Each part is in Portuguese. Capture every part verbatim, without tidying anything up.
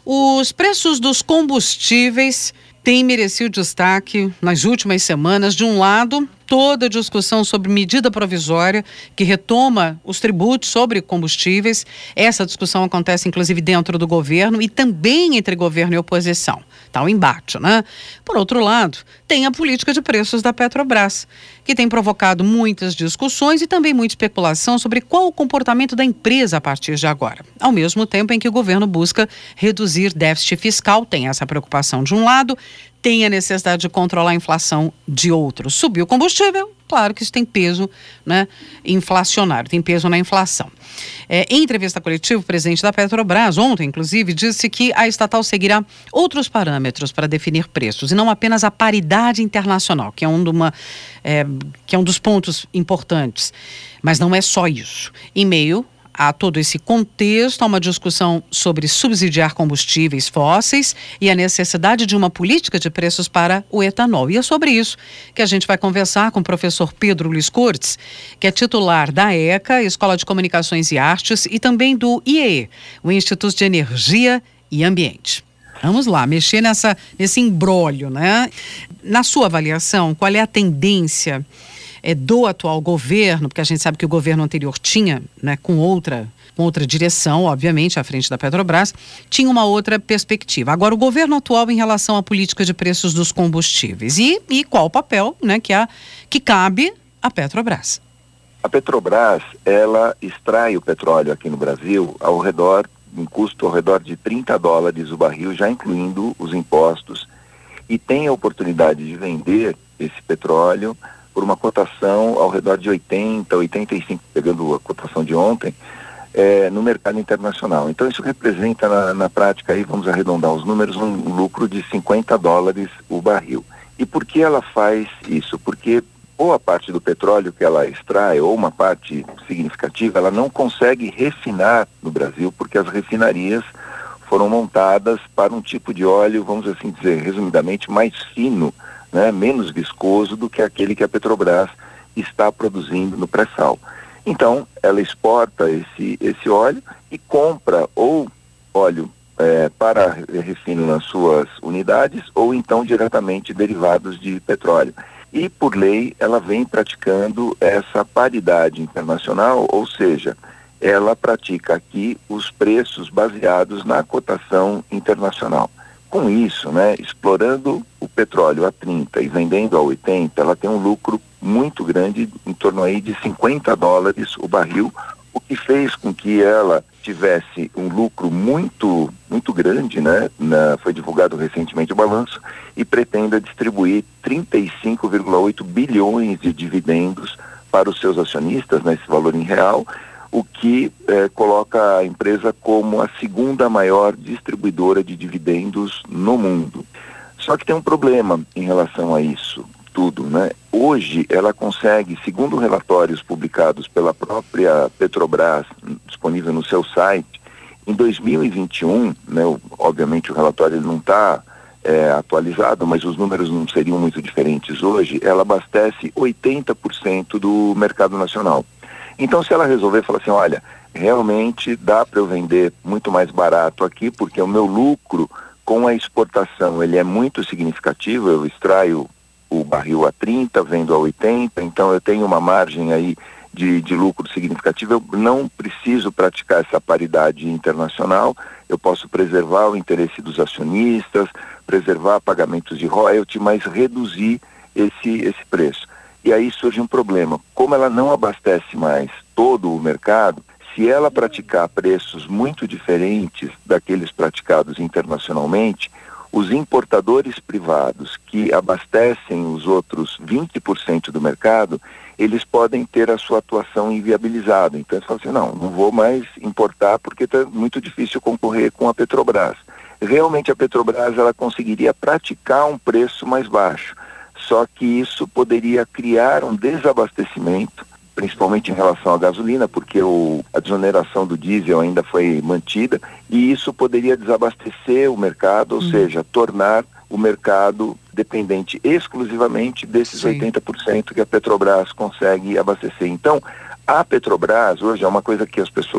Os preços dos combustíveis têm merecido destaque nas últimas semanas. De um lado, toda a discussão sobre medida provisória que retoma os tributos sobre combustíveis. Essa discussão acontece inclusive dentro do governo e também entre governo e oposição. Está um embate, né? Por outro lado, tem a política de preços da Petrobras, que tem provocado muitas discussões e também muita especulação sobre qual o comportamento da empresa a partir de agora. Ao mesmo tempo em que o governo busca reduzir déficit fiscal, tem essa preocupação de um lado, tem a necessidade de controlar a inflação de outro. Subiu o combustível, claro que isso tem peso, né, inflacionário, tem peso na inflação. É, em entrevista coletiva, o presidente da Petrobras, ontem, inclusive, disse que a estatal seguirá outros parâmetros para definir preços e não apenas a paridade internacional, que é um, de uma, é, que é um dos pontos importantes. Mas não é só isso. Em meio a todo esse contexto, há uma discussão sobre subsidiar combustíveis fósseis e a necessidade de uma política de preços para o etanol. E é sobre isso que a gente vai conversar com o professor Pedro Luiz Cortes, que é titular da ECA, Escola de Comunicações e Artes, e também do I E E, o Instituto de Energia e Ambiente. Vamos lá, mexer nessa, nesse imbróglio, né? Na sua avaliação, qual é a tendência É, do atual governo, porque a gente sabe que o governo anterior tinha, né, com outra, com outra direção, obviamente, à frente da Petrobras, tinha uma outra perspectiva. Agora, o governo atual em relação à política de preços dos combustíveis e, e qual o papel, né, que, há, que cabe à Petrobras? A Petrobras, ela extrai o petróleo aqui no Brasil ao redor, um custo ao redor de trinta dólares o barril, já incluindo os impostos, e tem a oportunidade de vender esse petróleo por uma cotação ao redor de oitenta, oitenta e cinco, pegando a cotação de ontem, é, no mercado internacional. Então isso representa na, na prática, aí vamos arredondar os números, um, um lucro de cinquenta dólares o barril. E por que ela faz isso? Porque boa parte do petróleo que ela extrai, ou uma parte significativa, ela não consegue refinar no Brasil, porque as refinarias foram montadas para um tipo de óleo, vamos assim dizer, resumidamente, mais fino, né, menos viscoso do que aquele que a Petrobras está produzindo no pré-sal. Então, ela exporta esse, esse óleo e compra ou óleo é, para refino nas suas unidades ou então diretamente derivados de petróleo. E, por lei, ela vem praticando essa paridade internacional, ou seja, ela pratica aqui os preços baseados na cotação internacional. Com isso, né, explorando o petróleo a trinta e vendendo a oitenta, ela tem um lucro muito grande, em torno aí de cinquenta dólares o barril, o que fez com que ela tivesse um lucro muito, muito grande, né? Na, foi divulgado recentemente o balanço, e pretenda distribuir trinta e cinco vírgula oito bilhões de dividendos para os seus acionistas, né, esse valor em real, o que eh, coloca a empresa como a segunda maior distribuidora de dividendos no mundo. Só que tem um problema em relação a isso tudo, né? Hoje ela consegue, segundo relatórios publicados pela própria Petrobras, disponível no seu site, em dois mil e vinte e um, né, obviamente o relatório não está é, atualizado, mas os números não seriam muito diferentes hoje, ela abastece oitenta por cento do mercado nacional. Então, se ela resolver falar assim, olha, realmente dá para eu vender muito mais barato aqui, porque o meu lucro com a exportação, ele é muito significativo, eu extraio o barril a trinta, vendo a oitenta, então eu tenho uma margem aí de, de lucro significativo, eu não preciso praticar essa paridade internacional, eu posso preservar o interesse dos acionistas, preservar pagamentos de royalty, mas reduzir esse, esse preço. E aí surge um problema. Como ela não abastece mais todo o mercado, se ela praticar preços muito diferentes daqueles praticados internacionalmente, os importadores privados que abastecem os outros vinte por cento do mercado, eles podem ter a sua atuação inviabilizada. Então eles falam assim, não, não vou mais importar porque está muito difícil concorrer com a Petrobras. Realmente a Petrobras ela conseguiria praticar um preço mais baixo. Só que isso poderia criar um desabastecimento, principalmente em relação à gasolina, porque o, a desoneração do diesel ainda foi mantida, e isso poderia desabastecer o mercado, ou hum. seja, tornar o mercado dependente exclusivamente desses Sim. oitenta por cento que a Petrobras consegue abastecer. Então, a Petrobras, hoje é uma coisa que as pessoas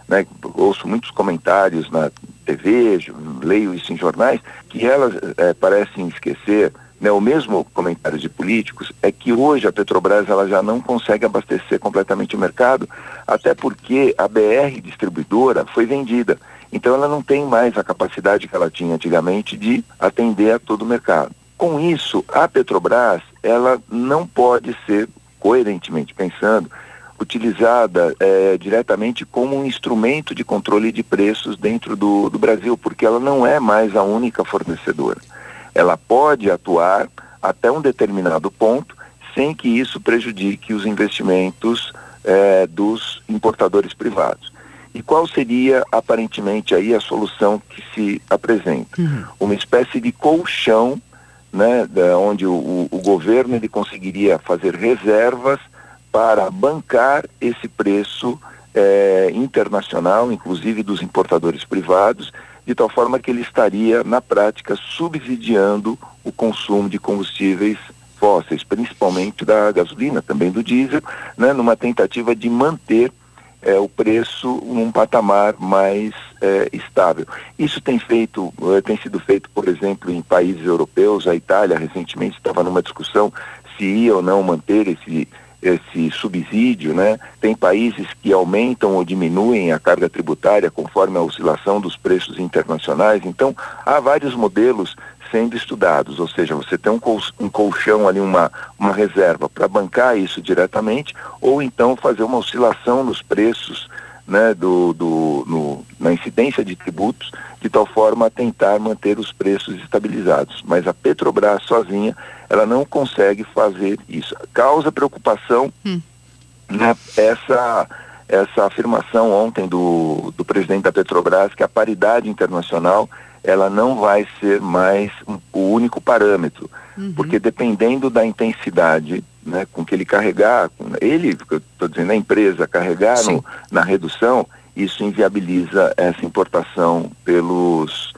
né, ouço muitos comentários na T V, leio isso em jornais, que elas é, parecem esquecer, né, o mesmo comentário de políticos, é que hoje a Petrobras ela já não consegue abastecer completamente o mercado, até porque a B R distribuidora foi vendida. Então ela não tem mais a capacidade que ela tinha antigamente de atender a todo o mercado. Com isso, a Petrobras ela não pode ser, coerentemente pensando, utilizada é, diretamente como um instrumento de controle de preços dentro do, do Brasil, porque ela não é mais a única fornecedora. Ela pode atuar até um determinado ponto, sem que isso prejudique os investimentos é, dos importadores privados. E qual seria, aparentemente, aí a solução que se apresenta? Uhum. Uma espécie de colchão, né, da, onde o, o governo ele conseguiria fazer reservas para bancar esse preço é, internacional, inclusive dos importadores privados, de tal forma que ele estaria, na prática, subsidiando o consumo de combustíveis fósseis, principalmente da gasolina, também do diesel, né, numa tentativa de manter é, o preço num patamar mais é, estável. Isso tem feito, é, tem sido feito, por exemplo, em países europeus. A Itália recentemente estava numa discussão se ia ou não manter esse esse subsídio, né? Tem países que aumentam ou diminuem a carga tributária conforme a oscilação dos preços internacionais. Então, há vários modelos sendo estudados, ou seja, você tem um, col um colchão ali, uma, uma reserva para bancar isso diretamente, ou então fazer uma oscilação nos preços, né, do, do, no, na incidência de tributos, de tal forma a tentar manter os preços estabilizados. Mas a Petrobras sozinha, ela não consegue fazer isso. Causa preocupação, hum. né, essa, essa afirmação ontem do, do presidente da Petrobras, que a paridade internacional ela não vai ser mais um, o único parâmetro, uhum. porque dependendo da intensidade, né, com que ele carregar, ele, estou dizendo, a empresa carregar no, na redução, isso inviabiliza essa importação pelos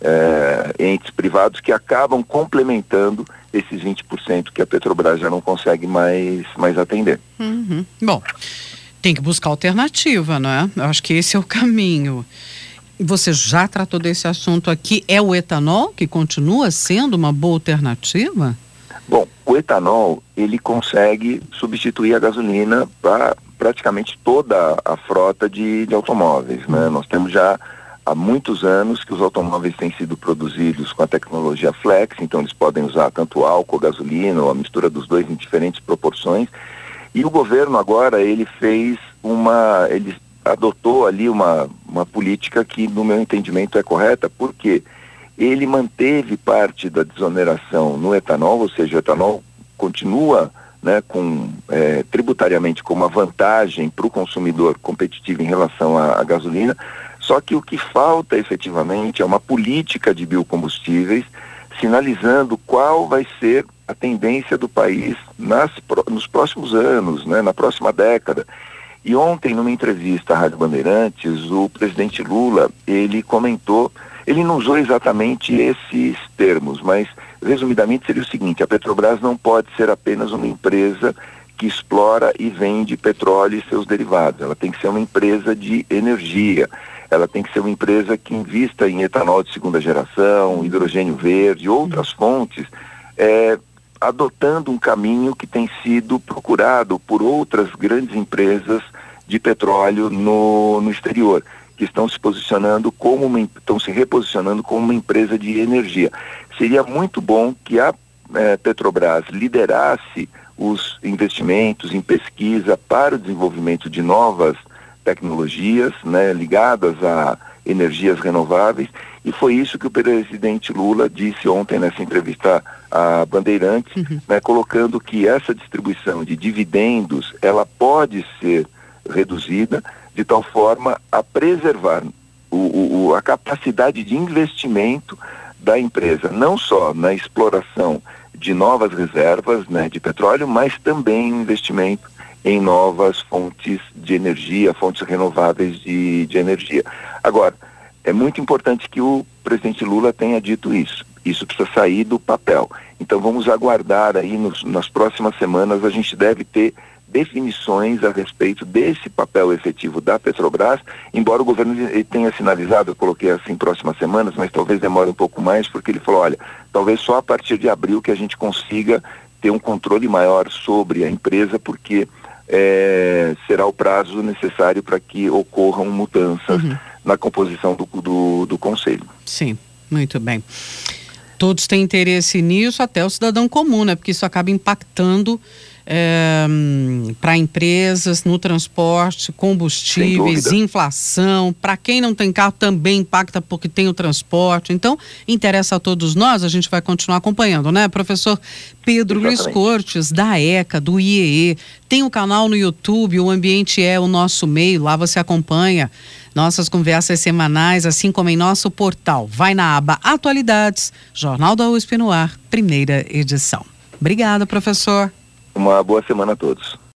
é, entes privados que acabam complementando esses vinte por cento que a Petrobras já não consegue mais, mais atender. Uhum. Bom, tem que buscar alternativa, não é? Eu acho que esse é o caminho. Você já tratou desse assunto aqui. É o etanol que continua sendo uma boa alternativa? Bom, o etanol, ele consegue substituir a gasolina para praticamente toda a frota de, de automóveis, né? Nós temos já há muitos anos que os automóveis têm sido produzidos com a tecnologia flex, então eles podem usar tanto álcool, gasolina ou a mistura dos dois em diferentes proporções. E o governo agora, ele fez uma... ele adotou ali uma, uma política que, no meu entendimento, é correta, porque ele manteve parte da desoneração no etanol, ou seja, o etanol continua, né, com, é, tributariamente com uma vantagem para o consumidor competitivo em relação à, à gasolina, só que o que falta efetivamente é uma política de biocombustíveis sinalizando qual vai ser a tendência do país nas, nos próximos anos, né, na próxima década. E ontem, numa entrevista à Rádio Bandeirantes, o presidente Lula, ele comentou, ele não usou exatamente esses termos, mas resumidamente seria o seguinte: a Petrobras não pode ser apenas uma empresa que explora e vende petróleo e seus derivados. Ela tem que ser uma empresa de energia, ela tem que ser uma empresa que invista em etanol de segunda geração, hidrogênio verde, outras fontes, é, adotando um caminho que tem sido procurado por outras grandes empresas de petróleo no, no exterior, que estão se posicionando como uma, estão se reposicionando como uma empresa de energia. Seria muito bom que a eh, Petrobras liderasse os investimentos em pesquisa para o desenvolvimento de novas tecnologias, né, ligadas a energias renováveis, e foi isso que o presidente Lula disse ontem nessa entrevista à Bandeirantes, uhum. né, colocando que essa distribuição de dividendos, ela pode ser reduzida de tal forma a preservar o, o, a capacidade de investimento da empresa, não só na exploração de novas reservas, né, de petróleo, mas também o investimento em novas fontes de energia, fontes renováveis de, de energia. Agora, é muito importante que o presidente Lula tenha dito isso. Isso precisa sair do papel. Então vamos aguardar aí nos, nas próximas semanas, a gente deve ter definições a respeito desse papel efetivo da Petrobras, embora o governo ele tenha sinalizado, eu coloquei assim próximas semanas, mas talvez demore um pouco mais, porque ele falou, olha, talvez só a partir de abril que a gente consiga ter um controle maior sobre a empresa, porque é, será o prazo necessário para que ocorram mudanças uhum. na composição do, do, do conselho. Sim, muito bem. Todos têm interesse nisso, até o cidadão comum, né? Porque isso acaba impactando é, para empresas, no transporte, combustíveis, inflação. Para quem não tem carro também impacta porque tem o transporte. Então, interessa a todos nós, a gente vai continuar acompanhando, né? Professor Pedro Exatamente. Luiz Cortes, da ECA, do I E E. Tem o canal no YouTube, O Ambiente é o Nosso Meio, lá você acompanha nossas conversas semanais, assim como em nosso portal. Vai na aba Atualidades, Jornal da U S P no Ar, primeira edição. Obrigada, professor. Uma boa semana a todos.